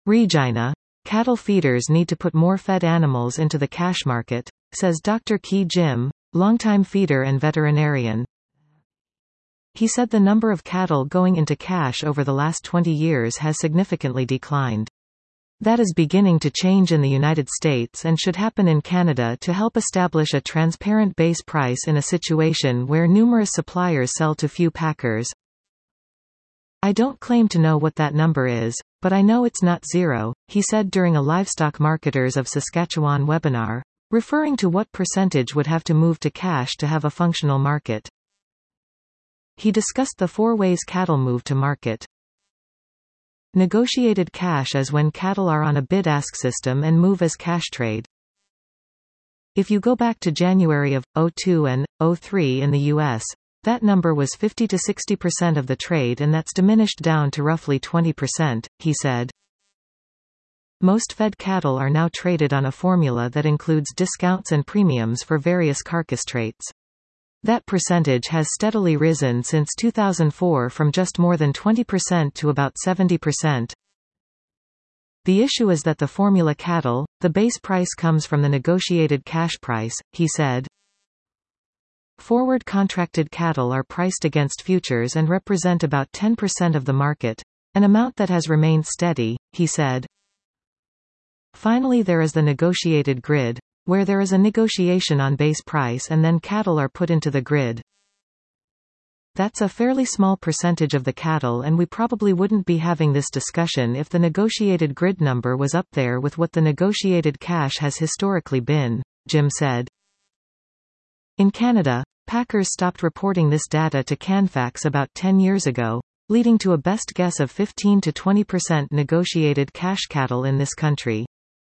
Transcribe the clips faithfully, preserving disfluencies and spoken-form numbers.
Regina. Cattle feeders need to put more fed animals into the cash market, says Doctor Ki Jim, longtime feeder and veterinarian. He said the number of cattle going into cash over the last twenty years has significantly declined. That is beginning to change in the United States and should happen in Canada to help establish a transparent base price in a situation where numerous suppliers sell to few packers. I don't claim to know what that number is, but I know it's not zero, he said during a Livestock Marketers of Saskatchewan webinar, referring to what percentage would have to move to cash to have a functional market. He discussed the four ways cattle move to market. Negotiated cash is when cattle are on a bid-ask system and move as cash trade. If you go back to January of oh two and oh three in the U S, that number was fifty to sixty percent of the trade, and that's diminished down to roughly twenty percent, he said. Most fed cattle are now traded on a formula that includes discounts and premiums for various carcass traits. That percentage has steadily risen since two thousand four from just more than twenty percent to about seventy percent. The issue is that the formula cattle, the base price comes from the negotiated cash price, he said. Forward contracted cattle are priced against futures and represent about ten percent of the market, an amount that has remained steady, he said. Finally, there is the negotiated grid, where there is a negotiation on base price and then cattle are put into the grid. That's a fairly small percentage of the cattle, and we probably wouldn't be having this discussion if the negotiated grid number was up there with what the negotiated cash has historically been, Jim said. In Canada, packers stopped reporting this data to Canfax about ten years ago, leading to a best guess of fifteen to twenty percent negotiated cash cattle in this country.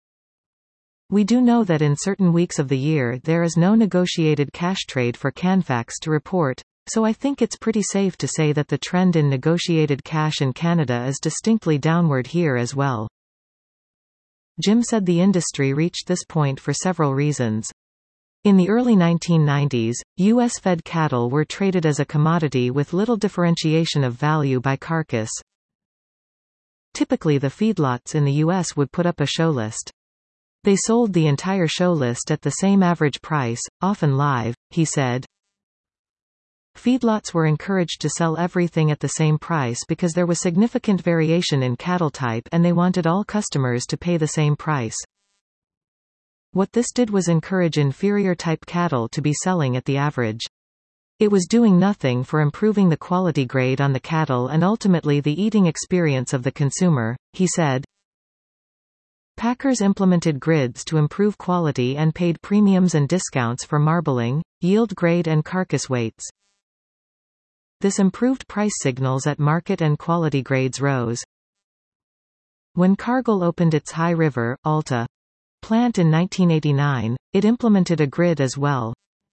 We do know that in certain weeks of the year there is no negotiated cash trade for Canfax to report, so I think it's pretty safe to say that the trend in negotiated cash in Canada is distinctly downward here as well. Jim said the industry reached this point for several reasons. In the early nineteen nineties, U S fed cattle were traded as a commodity with little differentiation of value by carcass. Typically, the feedlots in the U S would put up a show list. They sold the entire show list at the same average price, often live, he said. Feedlots were encouraged to sell everything at the same price because there was significant variation in cattle type and they wanted all customers to pay the same price. What this did was encourage inferior type cattle to be selling at the average. It was doing nothing for improving the quality grade on the cattle and ultimately the eating experience of the consumer, he said. Packers implemented grids to improve quality and paid premiums and discounts for marbling, yield grade and carcass weights. This improved price signals at market and quality grades rose. When Cargill opened its High River, Alta plant in nineteen eighty-nine, it implemented a grid as well.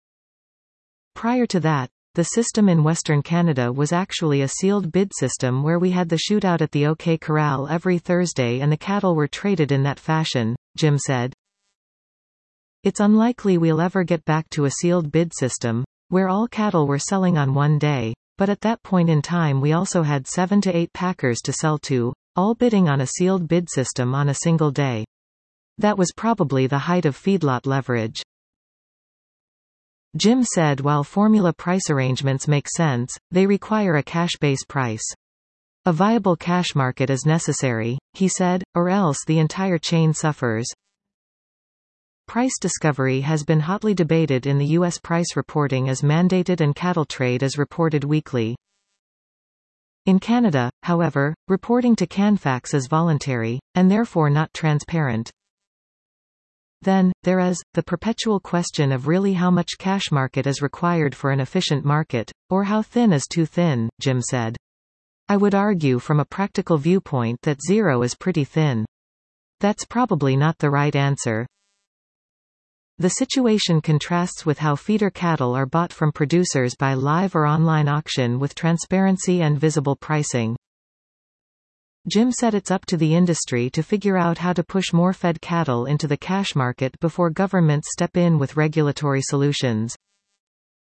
Prior to that, the system in Western Canada was actually a sealed bid system where we had the shootout at the OK Corral every Thursday and the cattle were traded in that fashion, Jim said. It's unlikely we'll ever get back to a sealed bid system, where all cattle were selling on one day, but at that point in time we also had seven to eight packers to sell to, all bidding on a sealed bid system on a single day. That was probably the height of feedlot leverage. Jim said while formula price arrangements make sense, they require a cash-based price. A viable cash market is necessary, he said, or else the entire chain suffers. Price discovery has been hotly debated in the U S Price reporting is mandated and cattle trade is reported weekly. In Canada, however, reporting to Canfax is voluntary, and therefore not transparent. Then, there is, the perpetual question of really how much cash market is required for an efficient market, or how thin is too thin, Jim said. I would argue from a practical viewpoint that zero is pretty thin. That's probably not the right answer. The situation contrasts with how feeder cattle are bought from producers by live or online auction with transparency and visible pricing. Jim said it's up to the industry to figure out how to push more fed cattle into the cash market before governments step in with regulatory solutions.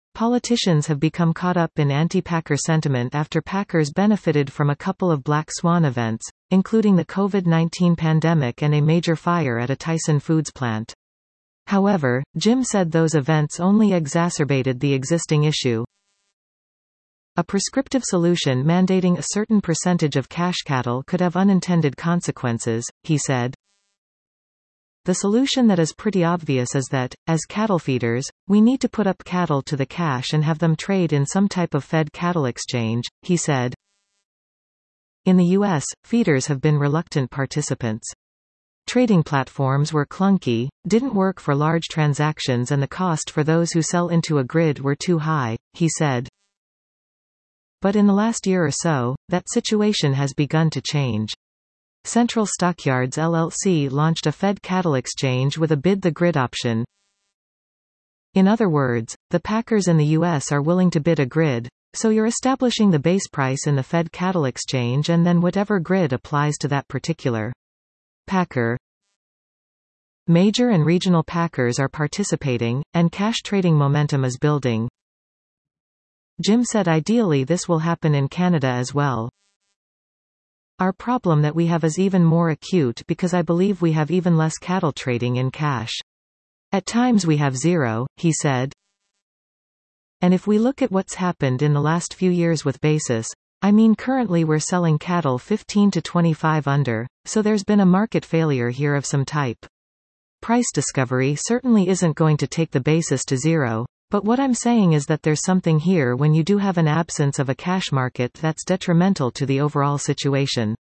Politicians have become caught up in anti-Packer sentiment after Packers benefited from a couple of black swan events, including the COVID nineteen pandemic and a major fire at a Tyson Foods plant. However, Jim said those events only exacerbated the existing issue. A prescriptive solution mandating a certain percentage of cash cattle could have unintended consequences, he said. The solution that is pretty obvious is that, as cattle feeders, we need to put up cattle to the cash and have them trade in some type of fed cattle exchange, he said. In the U S, feeders have been reluctant participants. Trading platforms were clunky, didn't work for large transactions, and the cost for those who sell into a grid were too high, he said. But in the last year or so, that situation has begun to change. Central Stockyards L L C launched a fed cattle exchange with a bid the grid option. In other words, the packers in the U S are willing to bid a grid, so you're establishing the base price in the fed cattle exchange and then whatever grid applies to that particular packer. Major and regional packers are participating, and cash trading momentum is building. Jim said ideally this will happen in Canada as well. Our problem that we have is even more acute because I believe we have even less cattle trading in cash. At times we have zero, he said. And if we look at what's happened in the last few years with basis, I mean currently we're selling cattle fifteen to twenty-five under, so there's been a market failure here of some type. Price discovery certainly isn't going to take the basis to zero, but what I'm saying is that there's something here when you do have an absence of a cash market that's detrimental to the overall situation.